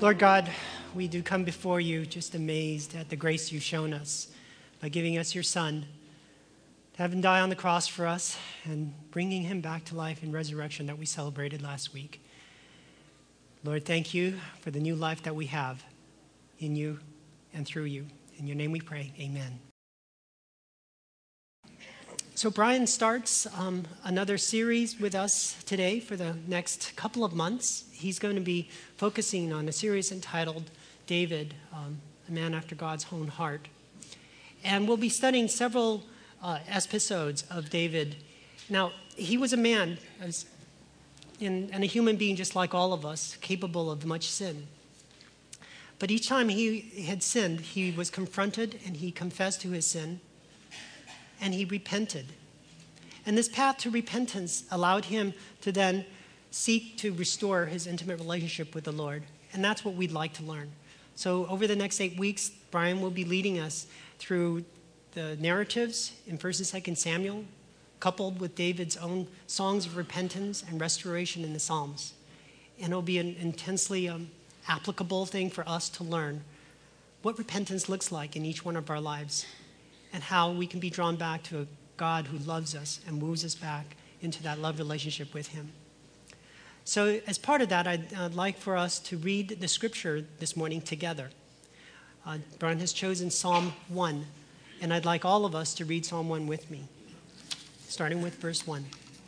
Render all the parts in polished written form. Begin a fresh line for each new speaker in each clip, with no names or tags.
Lord God, we do come before you just amazed at the grace you've shown us by giving us your Son, to have him die on the cross for us and bringing him back to life in resurrection that we celebrated last week. Lord, thank you for the new life that we have in you and through you. In your name we pray, amen. So Brian starts another series with us today for the next couple of months. He's going to be focusing on a series entitled David, a man after God's own heart. And we'll be studying several episodes of David. Now, he was a man and a human being just like all of us, capable of much sin. But each time he had sinned, he was confronted and he confessed to his sin. And he repented. And this path to repentance allowed him to then seek to restore his intimate relationship with the Lord. And that's what we'd like to learn. So over the next 8 weeks, Brian will be leading us through the narratives in 1st and 2nd Samuel, coupled with David's own songs of repentance and restoration in the Psalms. And it'll be an intensely applicable thing for us to learn what repentance looks like in each one of our lives, and how we can be drawn back to a God who loves us and moves us back into that love relationship with him. So as part of that, I'd like for us to read the scripture this morning together. Brian has chosen Psalm 1, and I'd like all of us to read Psalm 1 with me, starting with verse 1.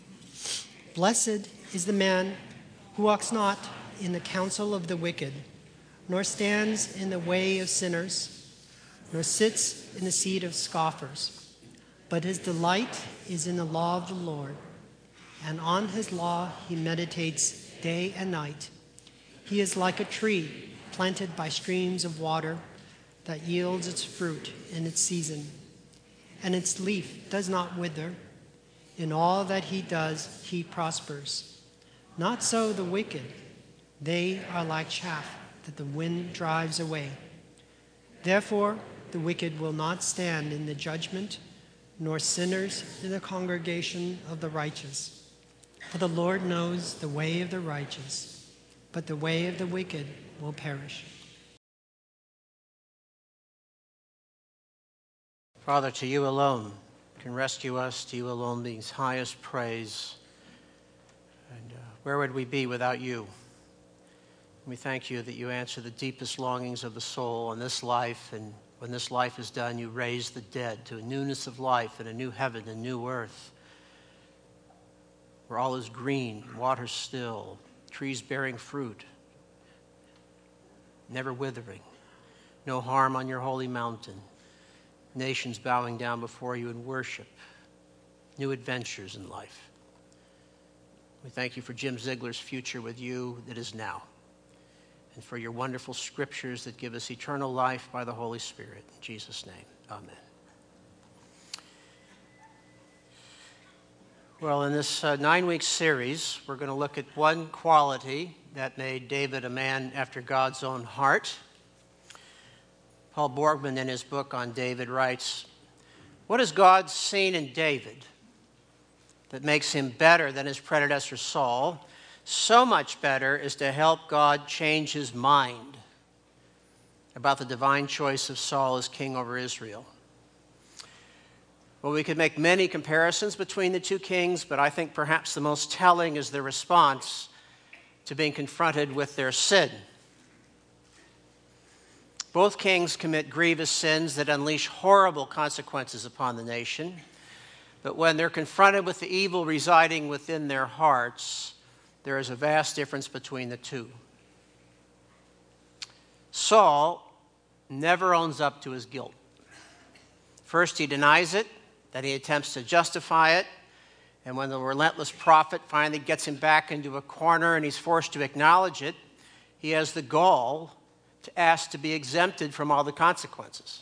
Blessed is the man who walks not in the counsel of the wicked, nor stands in the way of sinners, nor sits in the seat of scoffers. But his delight is in the law of the Lord, and on his law he meditates day and night. He is like a tree planted by streams of water that yields its fruit in its season, and its leaf does not wither. In all that he does, he prospers. Not so the wicked. They are like chaff that the wind drives away. Therefore, the wicked will not stand in the judgment, nor sinners in the congregation of the righteous. For the Lord knows the way of the righteous, but the way of the wicked will perish.
Father, to you alone can rescue us. To you alone means highest praise. And where would we be without you? We thank you that you answer the deepest longings of the soul in this life, and when this life is done, you raise the dead to a newness of life and a new heaven and new earth, where all is green, water still, trees bearing fruit, never withering, no harm on your holy mountain, nations bowing down before you in worship, new adventures in life. We thank you for Jim Ziegler's future with you that is now, and for your wonderful scriptures that give us eternal life by the Holy Spirit. In Jesus' name, amen. Well, in this 9-week series, we're going to look at one quality that made David a man after God's own heart. Paul Borgman, in his book on David, writes, "What has God seen in David that makes him better than his predecessor Saul? So much better is to help God change his mind about the divine choice of Saul as king over Israel." Well, we could make many comparisons between the two kings, but I think perhaps the most telling is their response to being confronted with their sin. Both kings commit grievous sins that unleash horrible consequences upon the nation, but when they're confronted with the evil residing within their hearts, there is a vast difference between the two. Saul never owns up to his guilt. First, he denies it, then he attempts to justify it, and when the relentless prophet finally gets him back into a corner and he's forced to acknowledge it, he has the gall to ask to be exempted from all the consequences.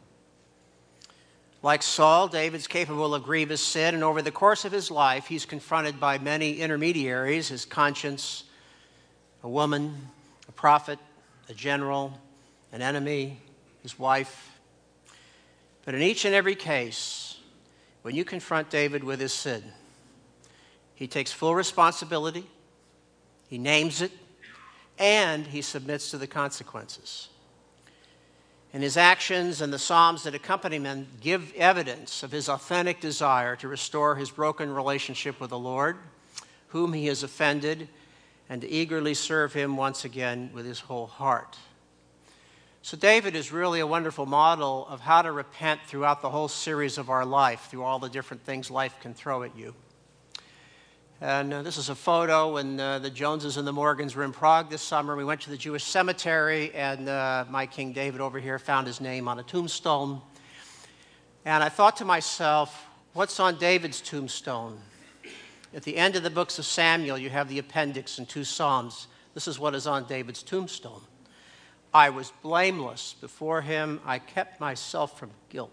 Like Saul, David's capable of grievous sin, and over the course of his life, he's confronted by many intermediaries: his conscience, a woman, a prophet, a general, an enemy, his wife. But in each and every case, when you confront David with his sin, he takes full responsibility, he names it, and he submits to the consequences. And his actions and the Psalms that accompany him give evidence of his authentic desire to restore his broken relationship with the Lord, whom he has offended, and to eagerly serve him once again with his whole heart. So David is really a wonderful model of how to repent throughout the whole series of our life, through all the different things life can throw at you. And this is a photo when the Joneses and the Morgans were in Prague this summer. We went to the Jewish cemetery, and my King David over here found his name on a tombstone. And I thought to myself, what's on David's tombstone? At the end of the books of Samuel, you have the appendix and 2 Psalms. This is what is on David's tombstone. I was blameless before him. I kept myself from guilt.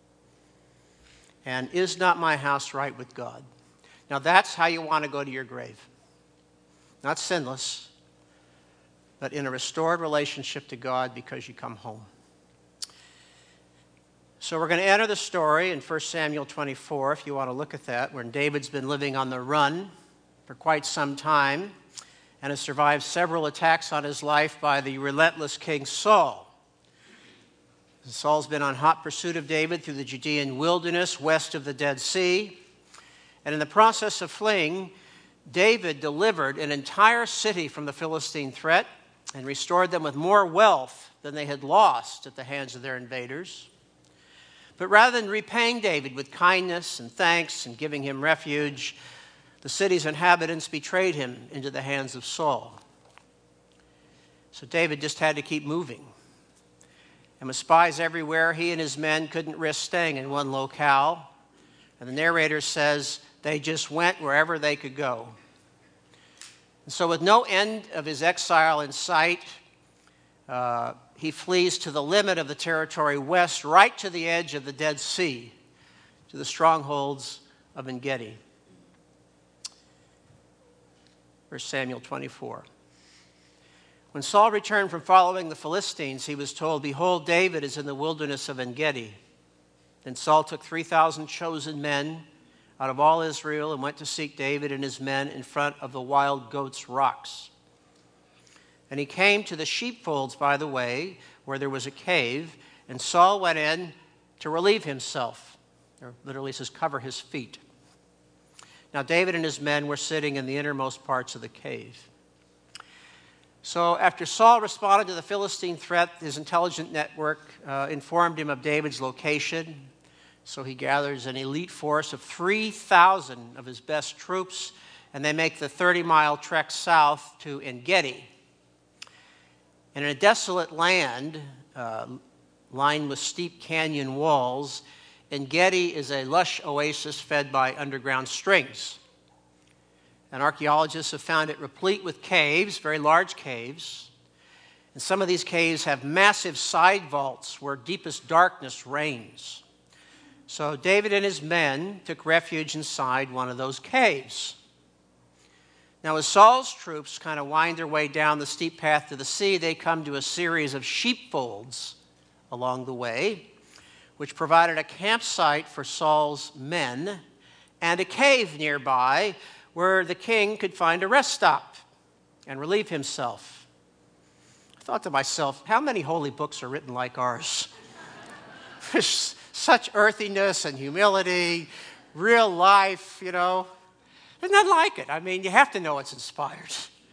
And is not my house right with God? Now that's how you want to go to your grave. Not sinless, but in a restored relationship to God because you come home. So we're going to enter the story in 1 Samuel 24, if you want to look at that, where David's been living on the run for quite some time and has survived several attacks on his life by the relentless King Saul. Saul's been on hot pursuit of David through the Judean wilderness west of the Dead Sea. And in the process of fleeing, David delivered an entire city from the Philistine threat and restored them with more wealth than they had lost at the hands of their invaders. But rather than repaying David with kindness and thanks and giving him refuge, the city's inhabitants betrayed him into the hands of Saul. So David just had to keep moving. And with spies everywhere, he and his men couldn't risk staying in one locale. And the narrator says they just went wherever they could go. And so with no end of his exile in sight, he flees to the limit of the territory west, right to the edge of the Dead Sea, to the strongholds of En-gedi. 1 Samuel 24. When Saul returned from following the Philistines, he was told, "Behold, David is in the wilderness of En-gedi." Then Saul took 3,000 chosen men out of all Israel and went to seek David and his men in front of the Wild Goats Rocks. And he came to the sheepfolds by the way, where there was a cave, and Saul went in to relieve himself. Or literally says, cover his feet. Now David and his men were sitting in the innermost parts of the cave. So after Saul responded to the Philistine threat, his intelligence network informed him of David's location. So he gathers an elite force of 3,000 of his best troops, and they make the 30-mile trek south to En-gedi. And in a desolate land lined with steep canyon walls, En-gedi is a lush oasis fed by underground springs. And archaeologists have found it replete with caves, very large caves. And some of these caves have massive side vaults where deepest darkness reigns. So David and his men took refuge inside one of those caves. Now, as Saul's troops kind of wind their way down the steep path to the sea, they come to a series of sheepfolds along the way, which provided a campsite for Saul's men and a cave nearby where the king could find a rest stop and relieve himself. I thought to myself, how many holy books are written like ours? There's such earthiness and humility, real life, you know. There's nothing like it. I mean, you have to know it's inspired.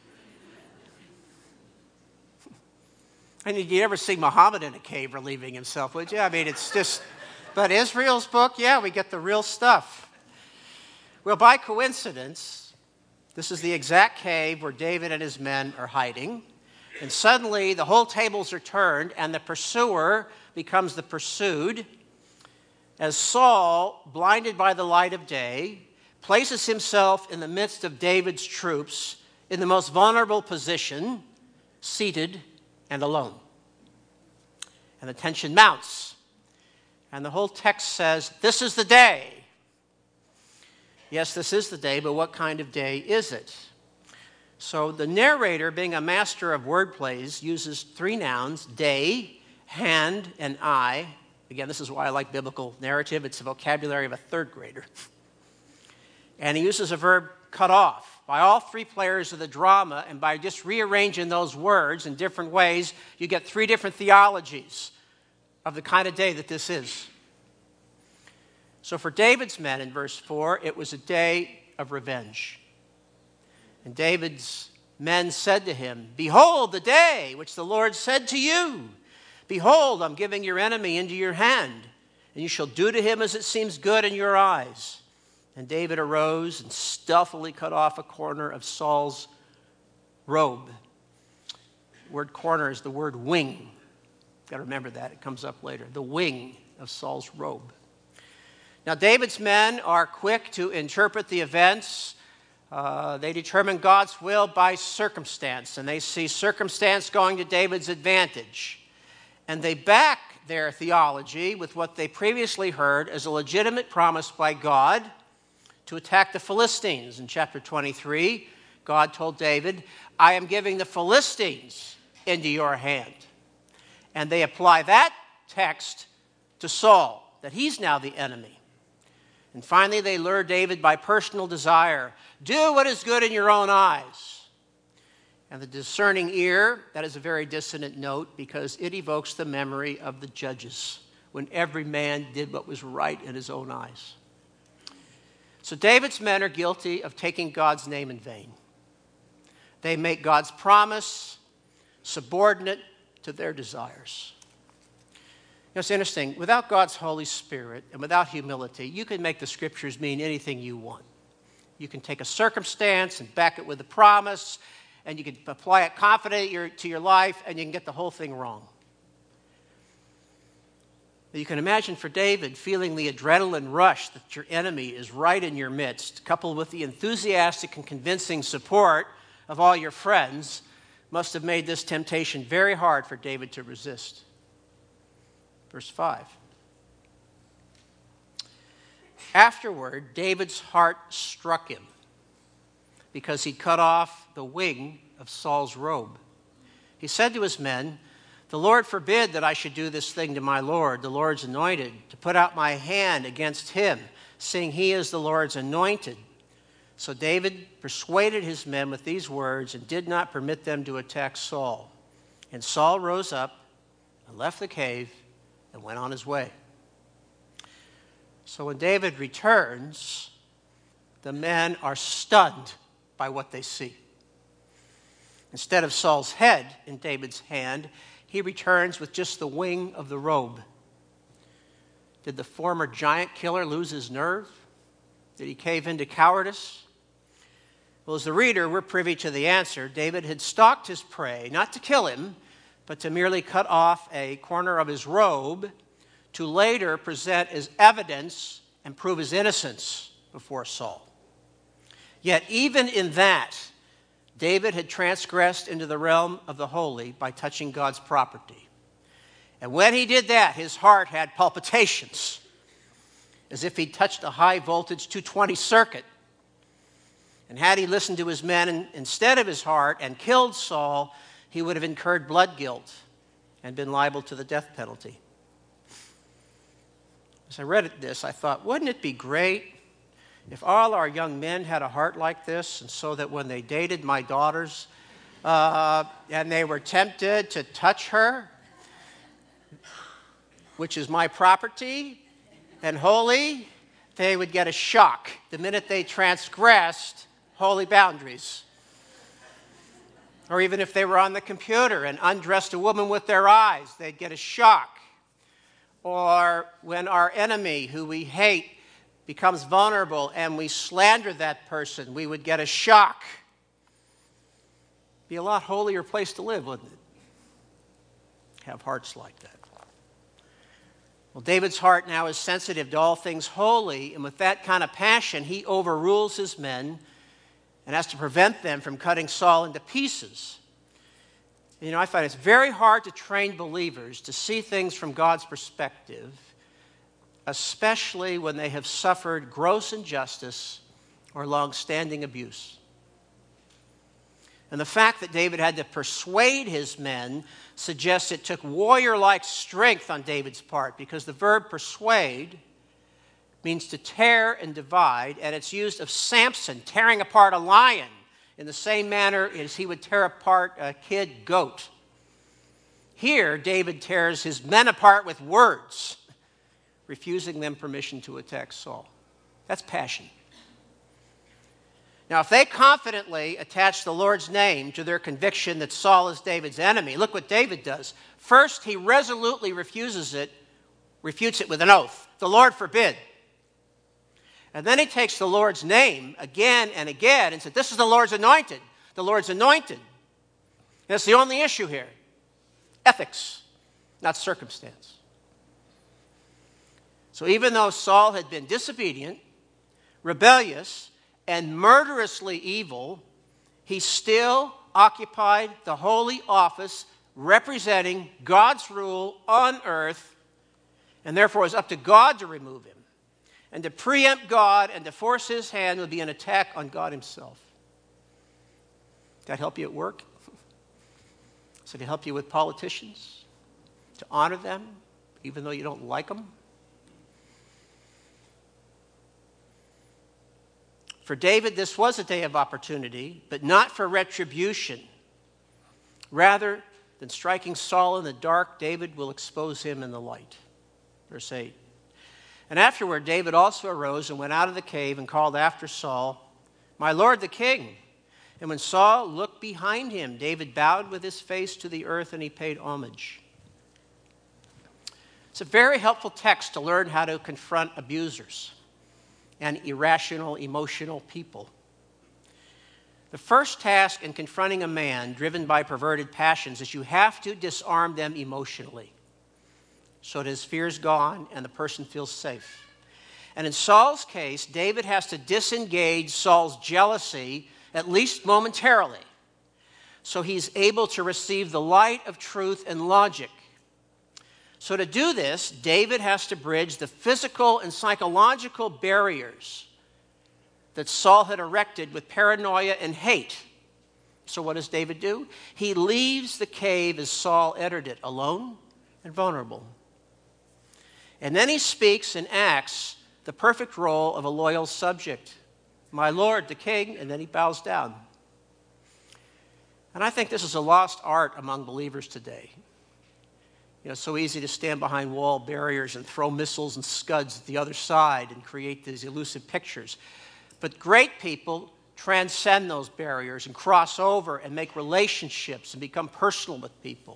And you'd ever see Muhammad in a cave relieving himself, would you? I mean, it's just, but Israel's book, yeah, we get the real stuff. Well, by coincidence, this is the exact cave where David and his men are hiding. And suddenly the whole tables are turned and the pursuer becomes the pursued, as Saul, blinded by the light of day, places himself in the midst of David's troops in the most vulnerable position, seated and alone. And the tension mounts. And the whole text says, this is the day. Yes, this is the day, but what kind of day is it? So the narrator, being a master of word plays, uses 3 nouns, day, hand, and eye. Again, this is why I like biblical narrative. It's the vocabulary of a 3rd grader. And he uses a verb cut off by all three players of the drama, and by just rearranging those words in different ways, you get three different theologies of the kind of day that this is. So for David's men in verse 4, it was a day of revenge. And David's men said to him, "Behold the day which the Lord said to you, behold, I'm giving your enemy into your hand, and you shall do to him as it seems good in your eyes." And David arose and stealthily cut off a corner of Saul's robe. The word corner is the word wing. Got to remember that. It comes up later. The wing of Saul's robe. Now, David's men are quick to interpret the events. They determine God's will by circumstance, and they see circumstance going to David's advantage. And they back their theology with what they previously heard as a legitimate promise by God to attack the Philistines. In chapter 23, God told David, "I am giving the Philistines into your hand." And they apply that text to Saul, that he's now the enemy. And finally, they lure David by personal desire. Do what is good in your own eyes. And the discerning ear, that is a very dissonant note because it evokes the memory of the judges when every man did what was right in his own eyes. So David's men are guilty of taking God's name in vain. They make God's promise subordinate to their desires. You know, it's interesting. Without God's Holy Spirit and without humility, you can make the Scriptures mean anything you want. You can take a circumstance and back it with a promise, and you can apply it confidently to your life, and you can get the whole thing wrong. But you can imagine for David feeling the adrenaline rush that your enemy is right in your midst, coupled with the enthusiastic and convincing support of all your friends, must have made this temptation very hard for David to resist. Verse 5. Afterward, David's heart struck him because he cut off the wing of Saul's robe. He said to his men, "The Lord forbid that I should do this thing to my Lord, the Lord's anointed, to put out my hand against him, seeing he is the Lord's anointed." So David persuaded his men with these words and did not permit them to attack Saul. And Saul rose up and left the cave and went on his way. So when David returns, the men are stunned by what they see. Instead of Saul's head in David's hand, he returns with just the wing of the robe. Did the former giant killer lose his nerve? Did he cave into cowardice? Well, as the reader, we're privy to the answer. David had stalked his prey, not to kill him, but to merely cut off a corner of his robe to later present as evidence and prove his innocence before Saul. Yet even in that, David had transgressed into the realm of the holy by touching God's property. And when he did that, his heart had palpitations, as if he'd touched a high-voltage 220 circuit. And had he listened to his men instead of his heart and killed Saul, he would have incurred blood guilt and been liable to the death penalty. As I read this, I thought, wouldn't it be great if all our young men had a heart like this, and so that when they dated my daughters and they were tempted to touch her, which is my property and holy, they would get a shock the minute they transgressed holy boundaries. Or even if they were on the computer and undressed a woman with their eyes, they'd get a shock. Or when our enemy, who we hate, becomes vulnerable and we slander that person, we would get a shock. Be a lot holier place to live, wouldn't it? Have hearts like that. Well, David's heart now is sensitive to all things holy, and with that kind of passion, he overrules his men and has to prevent them from cutting Saul into pieces. You know, I find it's very hard to train believers to see things from God's perspective, especially when they have suffered gross injustice or long-standing abuse. And the fact that David had to persuade his men suggests it took warrior-like strength on David's part, because the verb persuade means to tear and divide, and it's used of Samson tearing apart a lion in the same manner as he would tear apart a kid goat. Here, David tears his men apart with words, refusing them permission to attack Saul. That's passion. Now, if they confidently attach the Lord's name to their conviction that Saul is David's enemy, look what David does. First, he resolutely refutes it with an oath. The Lord forbid. And then he takes the Lord's name again and again and said, this is the Lord's anointed. The Lord's anointed. That's the only issue here. Ethics, not circumstance. So even though Saul had been disobedient, rebellious, and murderously evil, he still occupied the holy office representing God's rule on earth, and therefore it was up to God to remove him. And to preempt God and to force his hand would be an attack on God himself. Did that help you at work? So to help you with politicians? To honor them, even though you don't like them? For David, this was a day of opportunity, but not for retribution. Rather than striking Saul in the dark, David will expose him in the light. Verse 8. And afterward, David also arose and went out of the cave and called after Saul, my lord the king. And when Saul looked behind him, David bowed with his face to the earth and he paid homage. It's a very helpful text to learn how to confront abusers and irrational, emotional people. The first task in confronting a man driven by perverted passions is you have to disarm them emotionally, so that his fear is gone and the person feels safe. And in Saul's case, David has to disengage Saul's jealousy, at least momentarily, so he's able to receive the light of truth and logic. So to do this, David has to bridge the physical and psychological barriers that Saul had erected with paranoia and hate. So what does David do? He leaves the cave as Saul entered it, alone and vulnerable. And then he speaks and acts the perfect role of a loyal subject. My lord, the king, and then he bows down. And I think this is a lost art among believers today. You know, it's so easy to stand behind wall barriers and throw missiles and scuds at the other side and create these elusive pictures. But great people transcend those barriers and cross over and make relationships and become personal with people.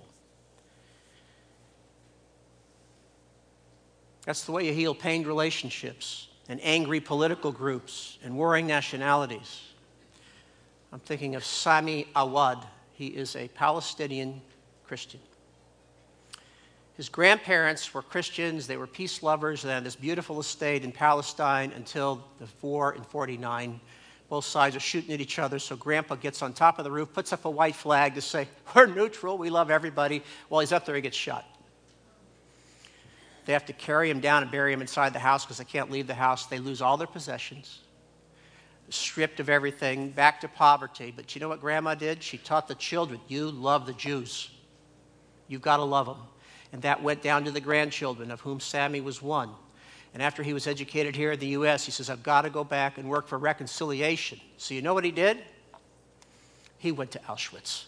That's the way you heal pained relationships and angry political groups and warring nationalities. I'm thinking of Sami Awad. He is a Palestinian Christian. His grandparents were Christians. They were peace lovers. They had this beautiful estate in Palestine until the war in 1949. Both sides are shooting at each other, so Grandpa gets on top of the roof, puts up a white flag to say, we're neutral, we love everybody. While he's up there, he gets shot. They have to carry him down and bury him inside the house because they can't leave the house. They lose all their possessions, stripped of everything, back to poverty. But you know what Grandma did? She taught the children, you love the Jews. You've got to love them. And that went down to the grandchildren, of whom Sammy was one. And after he was educated here in the U.S., he says, I've got to go back and work for reconciliation. So you know what he did? He went to Auschwitz.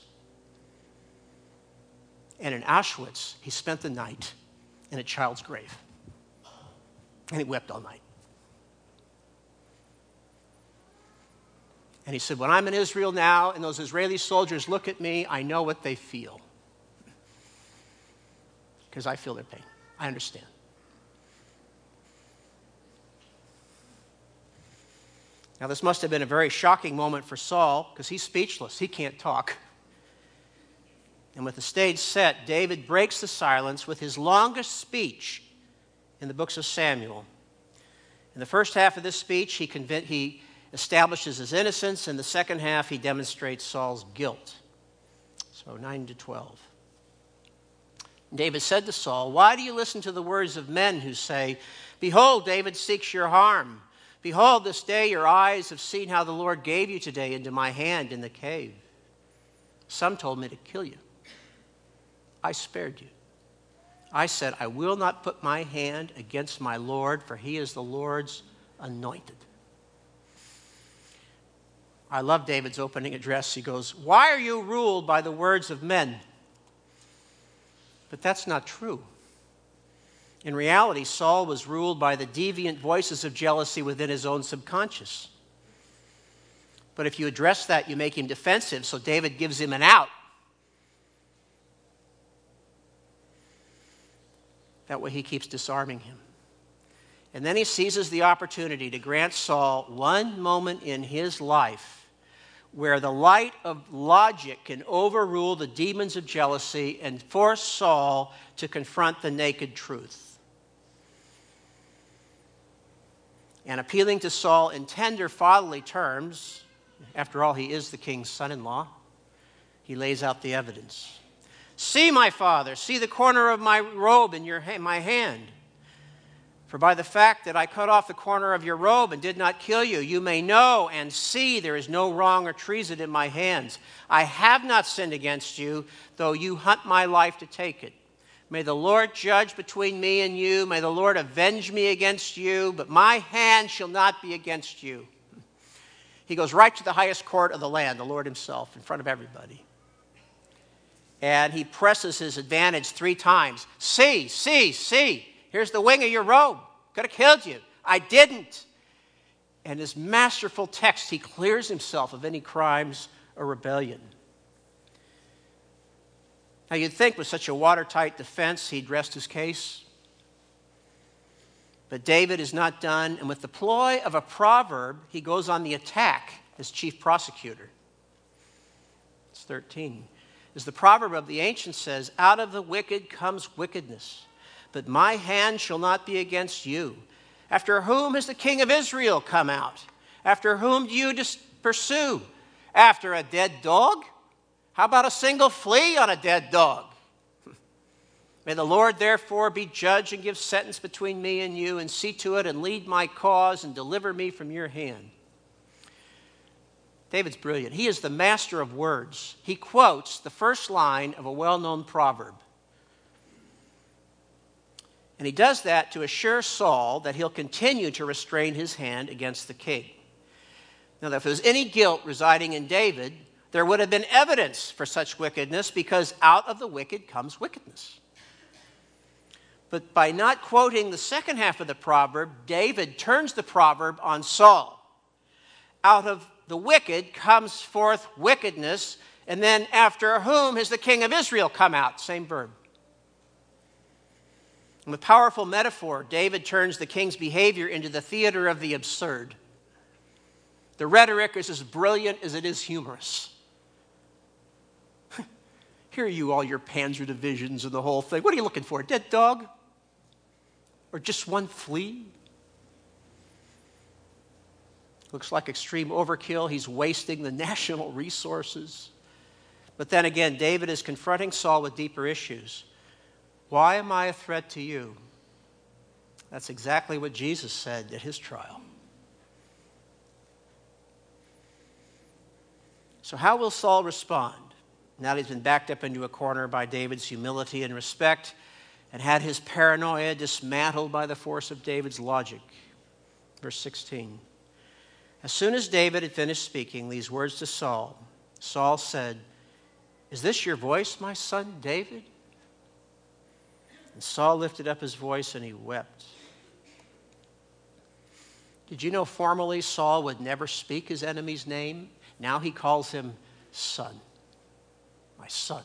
And in Auschwitz, he spent the night in a child's grave. And he wept all night. And he said, when I'm in Israel now and those Israeli soldiers look at me, I know what they feel. Because I feel their pain. I understand. Now, this must have been a very shocking moment for Saul because he's speechless. He can't talk. And with the stage set, David breaks the silence with his longest speech in the books of Samuel. In the first half of this speech, he establishes his innocence. In the second half, he demonstrates Saul's guilt. So 9-12. David said to Saul, why do you listen to the words of men who say, behold, David seeks your harm. Behold, this day your eyes have seen how the Lord gave you today into my hand in the cave. Some told me to kill you. I spared you. I said, I will not put my hand against my Lord, for he is the Lord's anointed. I love David's opening address. He goes, why are you ruled by the words of men? But that's not true. In reality, Saul was ruled by the deviant voices of jealousy within his own subconscious. But if you address that, you make him defensive, so David gives him an out. That way he keeps disarming him. And then he seizes the opportunity to grant Saul one moment in his life where the light of logic can overrule the demons of jealousy and force Saul to confront the naked truth. And appealing to Saul in tender fatherly terms, after all, he is the king's son-in-law, he lays out the evidence. See, my father, see the corner of my robe in my hand. For by the fact that I cut off the corner of your robe and did not kill you, you may know and see there is no wrong or treason in my hands. I have not sinned against you, though you hunt my life to take it. May the Lord judge between me and you. May the Lord avenge me against you, but my hand shall not be against you. He goes right to the highest court of the land, the Lord himself, in front of everybody. And he presses his advantage 3 times. See, see, see. Here's the wing of your robe. Could have killed you. I didn't. And his masterful text, he clears himself of any crimes or rebellion. Now you'd think with such a watertight defense, he'd rest his case. But David is not done, and with the ploy of a proverb, he goes on the attack as chief prosecutor. It's 13. As the proverb of the ancient says, out of the wicked comes wickedness, but my hand shall not be against you. After whom has the king of Israel come out? After whom do you pursue? After a dead dog? How about a single flea on a dead dog? May the Lord therefore be judge and give sentence between me and you, and see to it and lead my cause and deliver me from your hand. David's brilliant. He is the master of words. He quotes the first line of a well-known proverb. And he does that to assure Saul that he'll continue to restrain his hand against the king. Now, if there was any guilt residing in David, there would have been evidence for such wickedness, because out of the wicked comes wickedness. But by not quoting the second half of the proverb, David turns the proverb on Saul. Out of the wicked comes forth wickedness, and then after whom has the king of Israel come out? Same verb. And with powerful metaphor, David turns the king's behavior into the theater of the absurd. The rhetoric is as brilliant as it is humorous. Here are you, all your panzer divisions and the whole thing. What are you looking for, a dead dog? Or just one flea? Looks like extreme overkill. He's wasting the national resources. But then again, David is confronting Saul with deeper issues. Why am I a threat to you? That's exactly what Jesus said at his trial. So how will Saul respond now that he's been backed up into a corner by David's humility and respect and had his paranoia dismantled by the force of David's logic? Verse 16. As soon as David had finished speaking these words to Saul, Saul said, "Is this your voice, my son David?" And Saul lifted up his voice and he wept. Did you know formerly Saul would never speak his enemy's name? Now he calls him son. My son.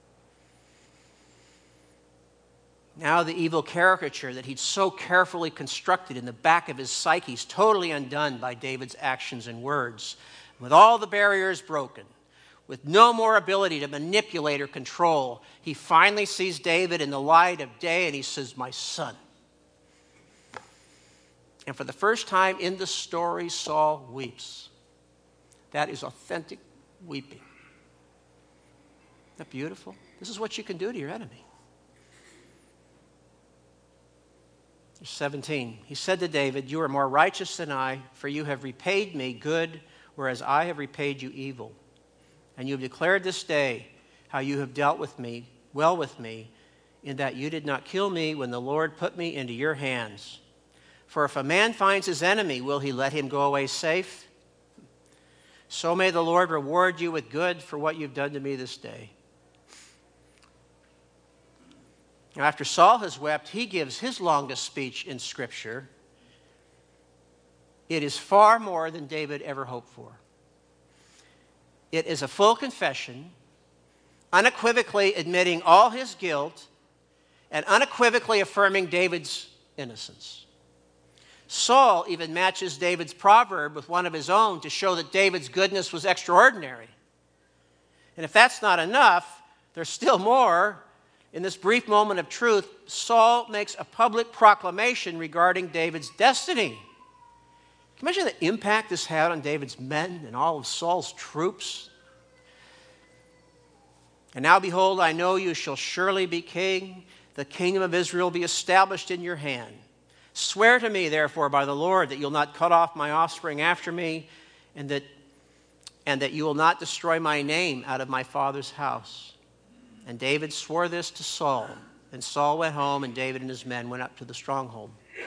Now the evil caricature that he'd so carefully constructed in the back of his psyche is totally undone by David's actions and words. With all the barriers broken, with no more ability to manipulate or control, he finally sees David in the light of day and he says, "My son." And for the first time in the story, Saul weeps. That is authentic weeping. Isn't that beautiful? This is what you can do to your enemy. Verse 17, he said to David, "You are more righteous than I, for you have repaid me good, whereas I have repaid you evil. And you have declared this day how you have dealt with me, well with me, in that you did not kill me when the Lord put me into your hands. For if a man finds his enemy, will he let him go away safe? So may the Lord reward you with good for what you've done to me this day." Now, after Saul has wept, he gives his longest speech in Scripture. It is far more than David ever hoped for. It is a full confession, unequivocally admitting all his guilt and unequivocally affirming David's innocence. Saul even matches David's proverb with one of his own to show that David's goodness was extraordinary. And if that's not enough, there's still more. In this brief moment of truth, Saul makes a public proclamation regarding David's destiny. Can you imagine the impact this had on David's men and all of Saul's troops? "And now, behold, I know you shall surely be king. The kingdom of Israel be established in your hand. Swear to me, therefore, by the Lord, that you'll not cut off my offspring after me, and that you will not destroy my name out of my father's house." And David swore this to Saul. And Saul went home, and David and his men went up to the stronghold.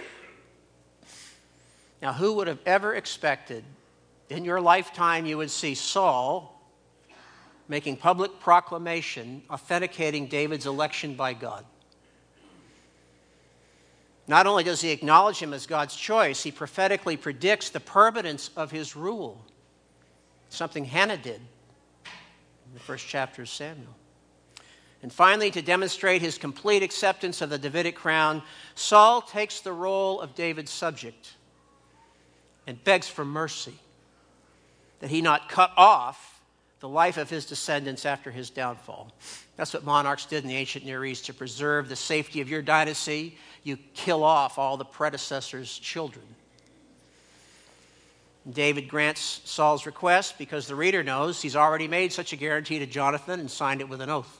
Now, who would have ever expected in your lifetime you would see Saul making public proclamation authenticating David's election by God? Not only does he acknowledge him as God's choice, he prophetically predicts the permanence of his rule, something Hannah did in the first chapter of Samuel. And finally, to demonstrate his complete acceptance of the Davidic crown, Saul takes the role of David's subject and begs for mercy, that he not cut off the life of his descendants after his downfall. That's what monarchs did in the ancient Near East. To preserve the safety of your dynasty, you kill off all the predecessors' children. David grants Saul's request because the reader knows he's already made such a guarantee to Jonathan and signed it with an oath.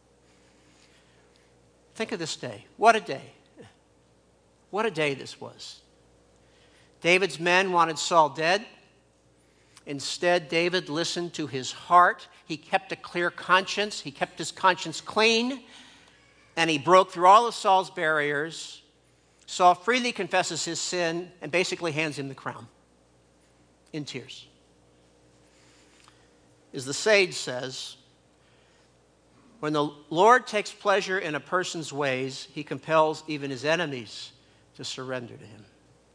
Think of this day. What a day. What a day this was. David's men wanted Saul dead. Instead, David listened to his heart. He kept a clear conscience. He kept his conscience clean. And he broke through all of Saul's barriers. Saul freely confesses his sin and basically hands him the crown in tears. As the sage says, when the Lord takes pleasure in a person's ways, he compels even his enemies to surrender to him.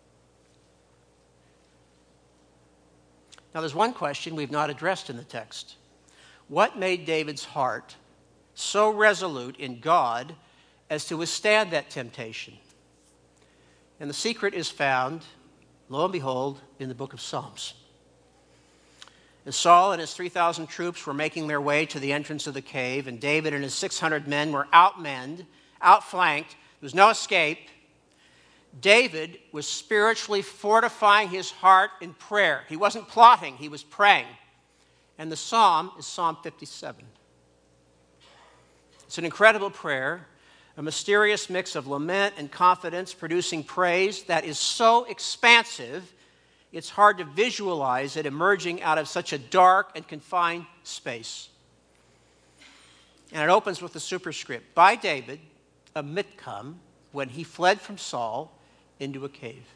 Now, there's one question we've not addressed in the text. What made David's heart so resolute in God as to withstand that temptation? And the secret is found, lo and behold, in the book of Psalms. As Saul and his 3,000 troops were making their way to the entrance of the cave, and David and his 600 men were outmanned, outflanked, there was no escape, David was spiritually fortifying his heart in prayer. He wasn't plotting, he was praying. And the psalm is Psalm 57. It's an incredible prayer, a mysterious mix of lament and confidence, producing praise that is so expansive, it's hard to visualize it emerging out of such a dark and confined space. And it opens with the superscript, by David, a Mitkam, when he fled from Saul into a cave.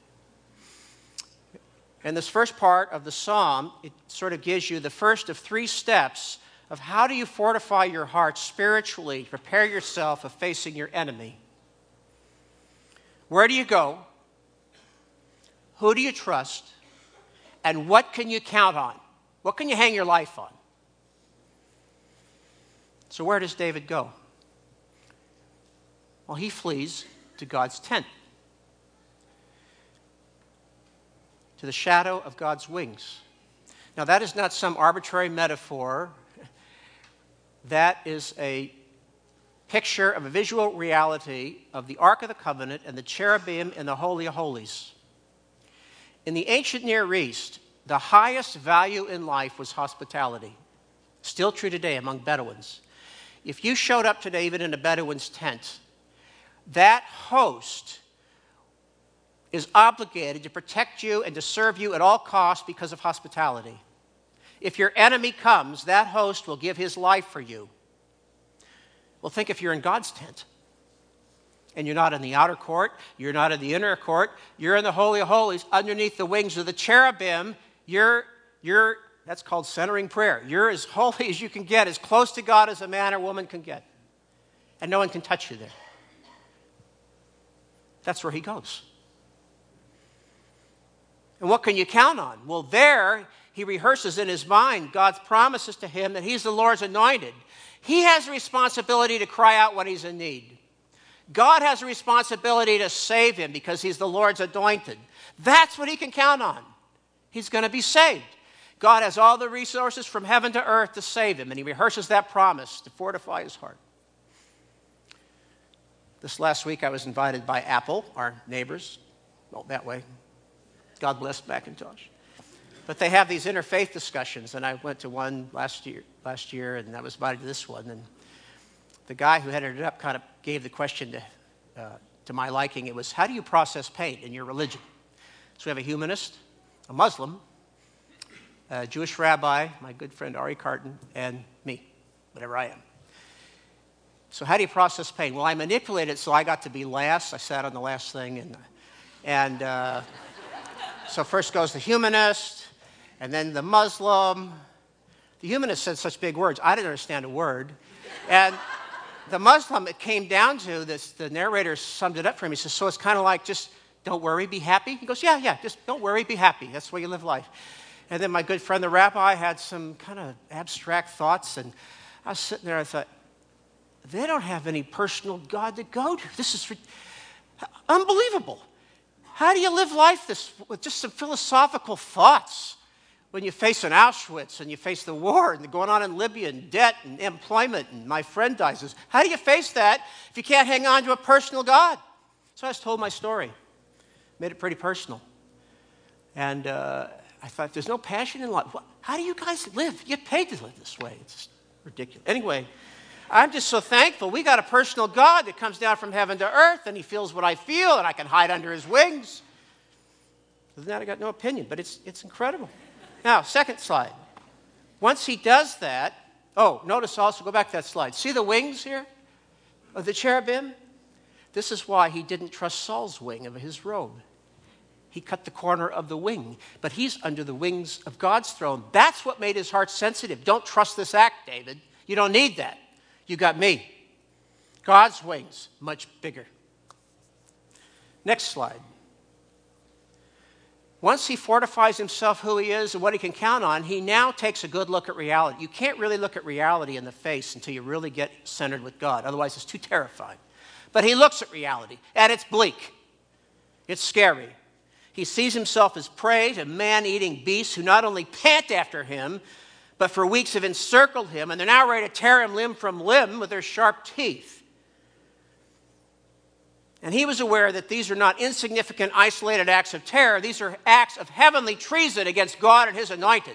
And this first part of the psalm, it sort of gives you the first of 3 steps of how do you fortify your heart spiritually, prepare yourself of facing your enemy. Where do you go? Who do you trust? And what can you count on? What can you hang your life on? So where does David go? Well, he flees to God's tent, to the shadow of God's wings. Now, that is not some arbitrary metaphor. That is a picture of a visual reality of the Ark of the Covenant and the cherubim in the Holy of Holies. In the ancient Near East, the highest value in life was hospitality. Still true today among Bedouins. If you showed up to David in a Bedouin's tent, that host is obligated to protect you and to serve you at all costs because of hospitality. If your enemy comes, that host will give his life for you. Well, think if you're in God's tent. And you're not in the outer court. You're not in the inner court. You're in the Holy of Holies underneath the wings of the cherubim. That's called centering prayer. You're as holy as you can get, as close to God as a man or woman can get. And no one can touch you there. That's where he goes. And what can you count on? Well, there he rehearses in his mind God's promises to him that he's the Lord's anointed. He has a responsibility to cry out when he's in need. God has a responsibility to save him because he's the Lord's anointed. That's what he can count on. He's going to be saved. God has all the resources from heaven to earth to save him, and he rehearses that promise to fortify his heart. This last week I was invited by Apple, our neighbors, that way. God bless Macintosh. But they have these interfaith discussions, and I went to one last year, and I was invited to this one. And the guy who headed it up kind of gave the question to my liking. It was, how do you process pain in your religion? So we have a humanist, a Muslim, a Jewish rabbi, my good friend Ari Carton, and me, whatever I am. So how do you process pain? Well, I manipulated it so I got to be last. I sat on the last thing, and so first goes the humanist, and then the Muslim. The humanist said such big words, I didn't understand a word. And the Muslim, it came down to this, the narrator summed it up for him. He says, so it's kind of like just don't worry, be happy? He goes, yeah, just don't worry, be happy. That's the way you live life. And then my good friend, the rabbi, had some kind of abstract thoughts, and I was sitting there, I thought, they don't have any personal God to go to. This is unbelievable. How do you live life with just some philosophical thoughts when you face an Auschwitz and you face the war and going on in Libya and debt and employment and my friend dies? How do you face that if you can't hang on to a personal God? So I just told my story, made it pretty personal. And I thought, there's no passion in life. How do you guys live? You get paid to live this way. It's just ridiculous. Anyway, I'm just so thankful. We got a personal God that comes down from heaven to earth, and he feels what I feel, and I can hide under his wings. Other than that, I got no opinion, but it's incredible. Now, second slide. Once he does that, notice also, go back to that slide. See the wings here of the cherubim? This is why he didn't trust Saul's wing of his robe. He cut the corner of the wing, but he's under the wings of God's throne. That's what made his heart sensitive. Don't trust this act, David. You don't need that. You got me. God's wings, much bigger. Next slide. Once he fortifies himself who he is and what he can count on, he now takes a good look at reality. You can't really look at reality in the face until you really get centered with God. Otherwise, it's too terrifying. But he looks at reality, and it's bleak. It's scary. He sees himself as prey to man-eating beasts who not only pant after him, but for weeks have encircled him, and they're now ready to tear him limb from limb with their sharp teeth. And he was aware that these are not insignificant, isolated acts of terror. These are acts of heavenly treason against God and his anointed.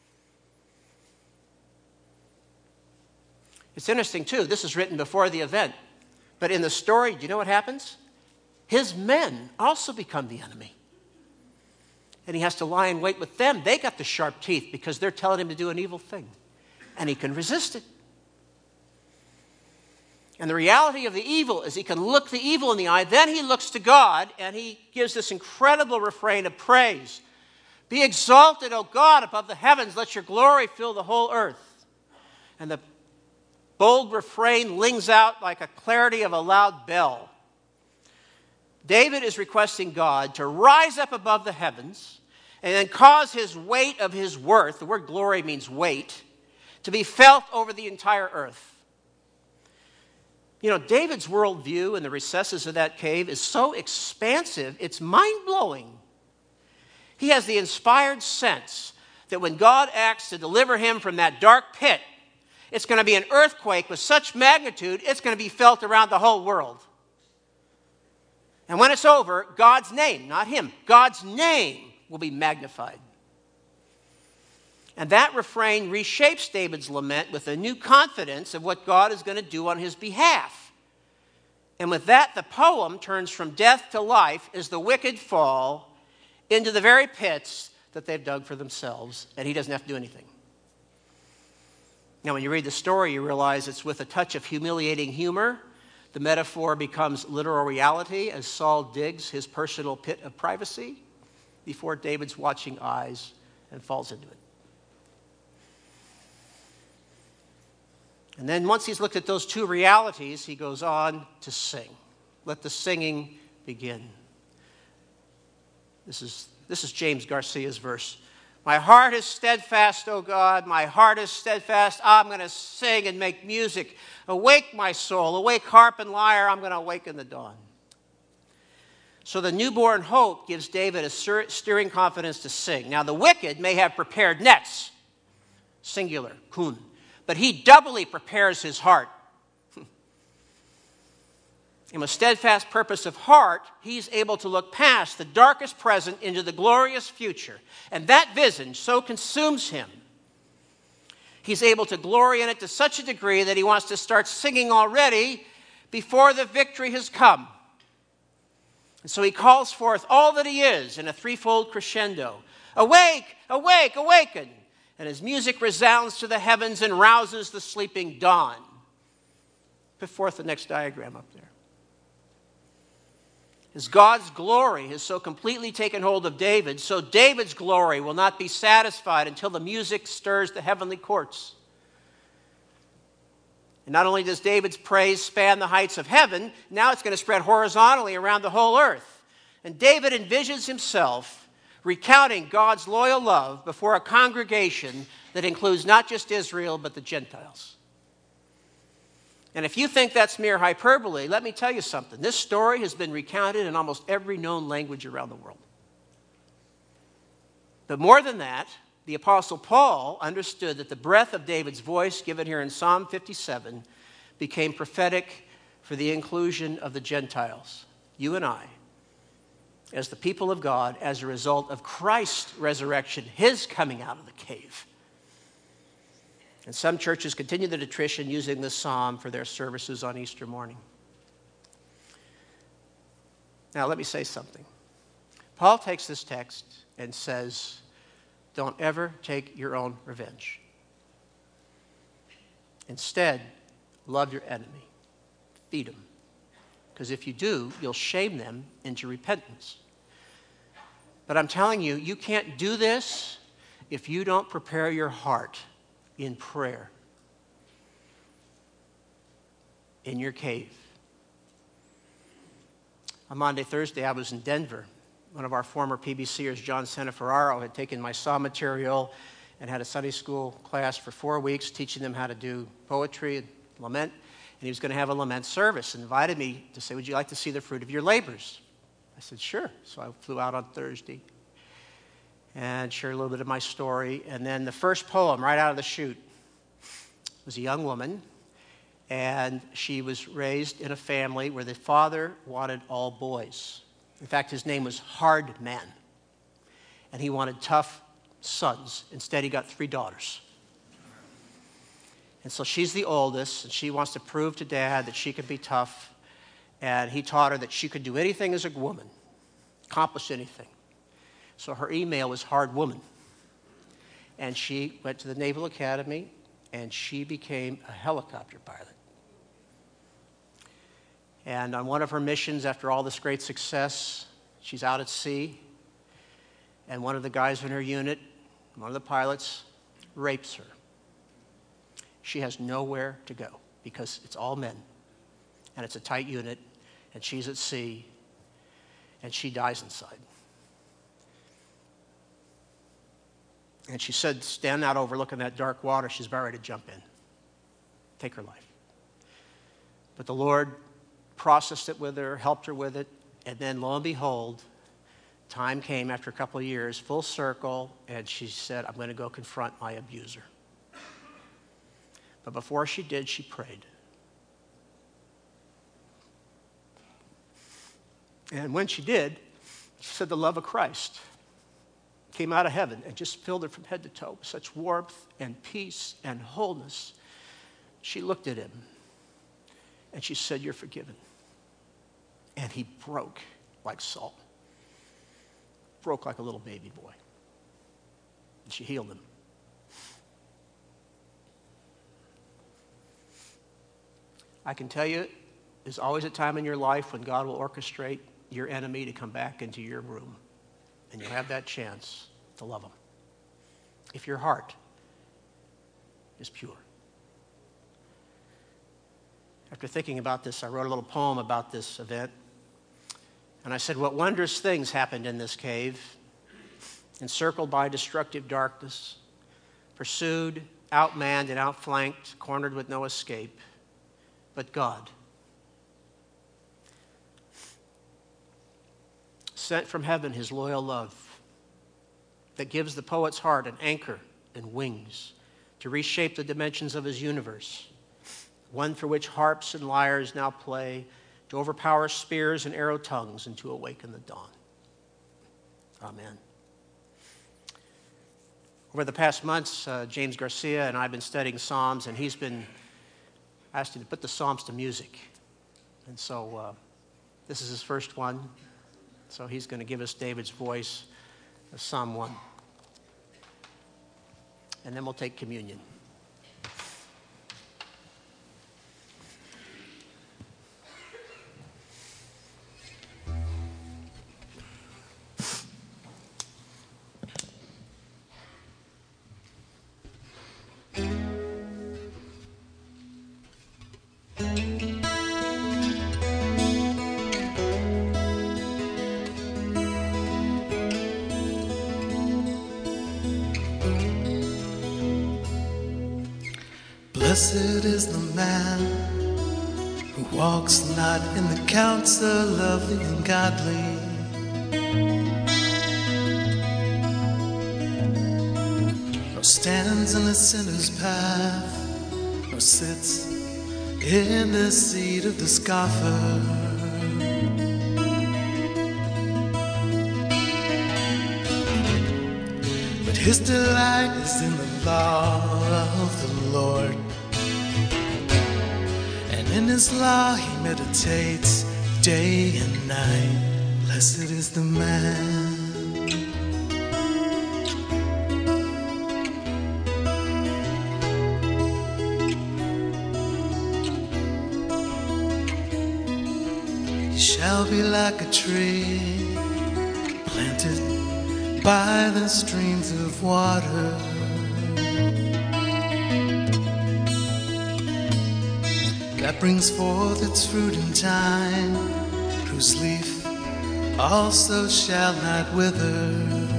It's interesting, too. This is written before the event. But in the story, do you know what happens? His men also become the enemy. And he has to lie in wait with them. They got the sharp teeth because they're telling him to do an evil thing. And he can resist it. And the reality of the evil is he can look the evil in the eye. Then he looks to God, and he gives this incredible refrain of praise. Be exalted, O God, above the heavens. Let your glory fill the whole earth. And the bold refrain lings out like a clarity of a loud bell. David is requesting God to rise up above the heavens and then cause his weight of his worth, the word glory means weight, to be felt over the entire earth. You know, David's worldview in the recesses of that cave is so expansive, it's mind-blowing. He has the inspired sense that when God acts to deliver him from that dark pit, it's going to be an earthquake with such magnitude, it's going to be felt around the whole world. And when it's over, God's name, not him, God's name will be magnified. And that refrain reshapes David's lament with a new confidence of what God is going to do on his behalf. And with that, the poem turns from death to life as the wicked fall into the very pits that they've dug for themselves, and he doesn't have to do anything. Now, when you read the story, you realize it's with a touch of humiliating humor the metaphor becomes literal reality as Saul digs his personal pit of privacy before David's watching eyes and falls into it. And then once he's looked at those two realities, he goes on to sing. Let the singing begin. This is James Garcia's verse. My heart is steadfast, O God, my heart is steadfast. I'm going to sing and make music. Awake, my soul, awake, harp and lyre. I'm going to awaken the dawn. So the newborn hope gives David a stirring confidence to sing. Now the wicked may have prepared nets, singular, kun, but he doubly prepares his heart. In a steadfast purpose of heart, he's able to look past the darkest present into the glorious future. And that vision so consumes him, he's able to glory in it to such a degree that he wants to start singing already before the victory has come. And so he calls forth all that he is in a threefold crescendo. Awake, awake, awaken. And his music resounds to the heavens and rouses the sleeping dawn. Put forth the next diagram up there. As God's glory has so completely taken hold of David, so David's glory will not be satisfied until the music stirs the heavenly courts. And not only does David's praise span the heights of heaven, now it's going to spread horizontally around the whole earth. And David envisions himself recounting God's loyal love before a congregation that includes not just Israel, but the Gentiles. And if you think that's mere hyperbole, let me tell you something. This story has been recounted in almost every known language around the world. But more than that, the Apostle Paul understood that the breath of David's voice, given here in Psalm 57, became prophetic for the inclusion of the Gentiles, you and I, as the people of God, as a result of Christ's resurrection, his coming out of the cave. And some churches continue the tradition using this psalm for their services on Easter morning. Now, let me say something. Paul takes this text and says, don't ever take your own revenge. Instead, love your enemy. Feed them. Because if you do, you'll shame them into repentance. But I'm telling you, you can't do this if you don't prepare your heart in prayer, in your cave. On Monday, Thursday, I was in Denver. One of our former PBCers, John Santaferraro, had taken my psalm material and had a Sunday school class for 4 weeks, teaching them how to do poetry and lament. And he was going to have a lament service and invited me to say, would you like to see the fruit of your labors? I said, sure. So I flew out on Thursday and shared a little bit of my story. And then the first poem right out of the chute was a young woman, and she was raised in a family where the father wanted all boys. In fact, his name was Hard Man, and he wanted tough sons. Instead, he got 3 daughters. And so she's the oldest, and she wants to prove to Dad that she could be tough, and he taught her that she could do anything as a woman, accomplish anything. So her email was Hard Woman. And she went to the Naval Academy, and she became a helicopter pilot. And on one of her missions, after all this great success, she's out at sea, and one of the guys in her unit, one of the pilots, rapes her. She has nowhere to go because it's all men, and it's a tight unit, and she's at sea, and she dies inside. And she said, stand out overlooking that dark water. She's about ready to jump in, take her life. But the Lord processed it with her, helped her with it, and then lo and behold, time came after a couple of years, full circle, and she said, I'm going to go confront my abuser. But before she did, she prayed. And when she did, she said the love of Christ came out of heaven and just filled her from head to toe with such warmth and peace and wholeness. She looked at him and she said, you're forgiven. And he broke like salt. Broke like a little baby boy. And she healed him. I can tell you is always a time in your life when God will orchestrate your enemy to come back into your room. And you'll have that chance to love him. If your heart is pure. After thinking about this, I wrote a little poem about this event. And I said, what wondrous things happened in this cave, encircled by destructive darkness, pursued, outmanned and outflanked, cornered with no escape. But God sent from heaven his loyal love that gives the poet's heart an anchor and wings to reshape the dimensions of his universe, one for which harps and lyres now play, to overpower spears and arrow tongues and to awaken the dawn. Amen. Over the past months, James Garcia and I have been studying Psalms, and he's been asking to put the Psalms to music. And so this is his first one. So he's going to give us David's voice of Psalm 1. And then we'll take communion.
Blessed is the man who walks not in the counsel of the ungodly, nor stands in the sinner's path, nor sits in the seat of the scoffer. But his delight is in the law of the Lord, and in his law he meditates day and night. Blessed is the man. He shall be like a tree planted by the streams of water, that brings forth its fruit in time, whose leaf also shall not wither.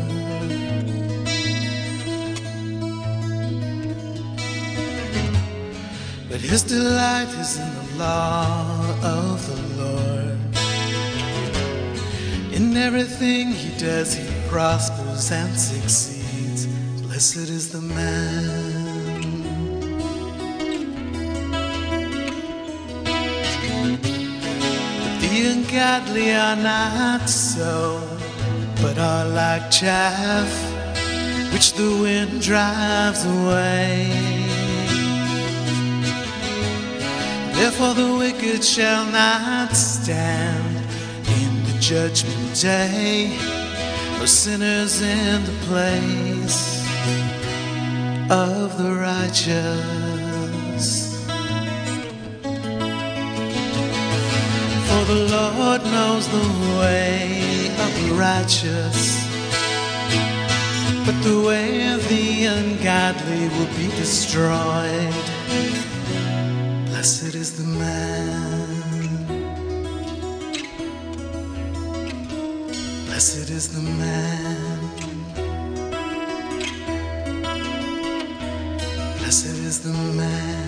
But his delight is in the law of the Lord. In everything he does, he prospers and succeeds. Blessed is the man. The ungodly are not so, but are like chaff which the wind drives away. Therefore the wicked shall not stand in the judgment day, or sinners in the place of the righteous. For the Lord knows the way of the righteous, but the way of the ungodly will be destroyed. Blessed is the man. Blessed is the man. Blessed is the man.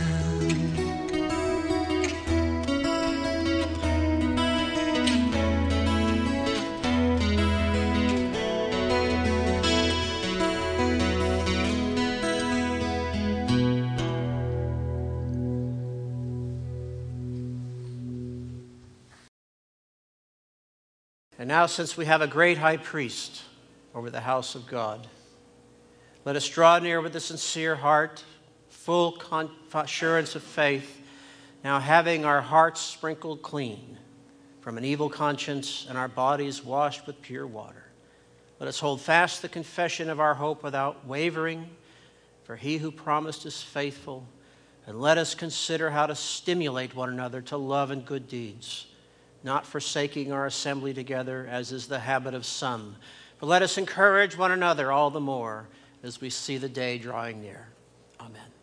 And now, since we have a great high priest over the house of God, let us draw near with a sincere heart, full assurance of faith, now having our hearts sprinkled clean from an evil conscience and our bodies washed with pure water. Let us hold fast the confession of our hope without wavering, for he who promised is faithful. And let us consider how to stimulate one another to love and good deeds, not forsaking our assembly together, as is the habit of some, but let us encourage one another all the more as we see the day drawing near. Amen.